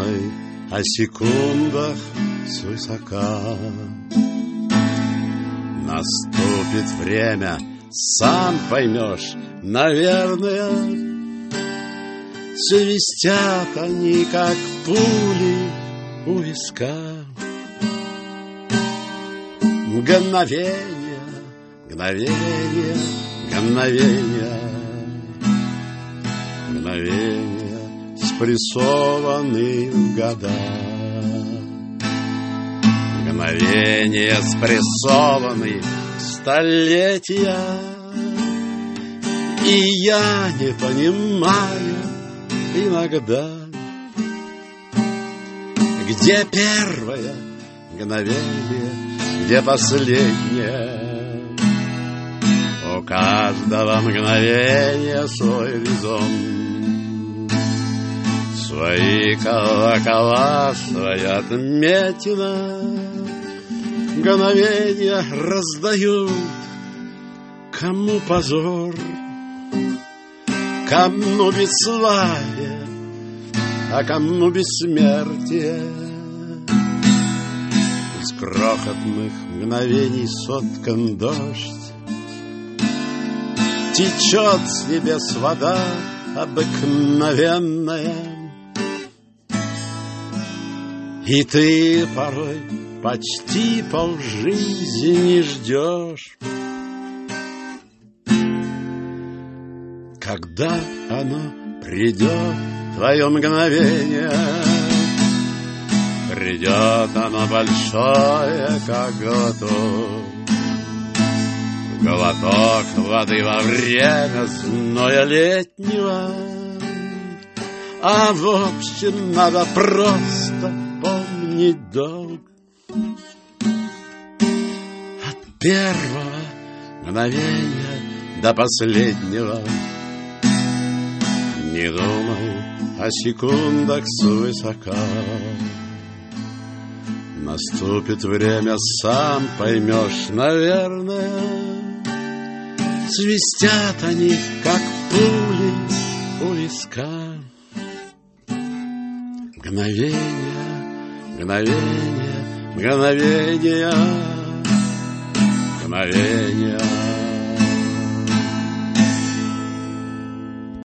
думай о секундах свысока. Наступит время, сам поймешь, наверное. Свистят они, как пули у виска. Мгновение, мгновение, мгновение, мгновение спрессованы в года. Мгновения спрессованы в столетия. И я не понимаю иногда, где первое мгновение, где последнее. У каждого мгновения свой резон, свои колокола, своя отметина. Мгновения раздают, кому позор, кому бесславие, а кому бессмертие. Из крохотных мгновений соткан дождь, течет с небес вода обыкновенная. И ты порой почти полжизни ждешь, когда оно придет, твое мгновение. Придет оно большое, как глоток, глоток воды во время зноя летнего. А в общем надо просто помнить долг. От первого мгновения до последнего. Не думай о секундах свысока. Наступит время, сам поймешь, наверное. Свистят они, как пули у виска. Мгновения, мгновения, мгновения, мгновения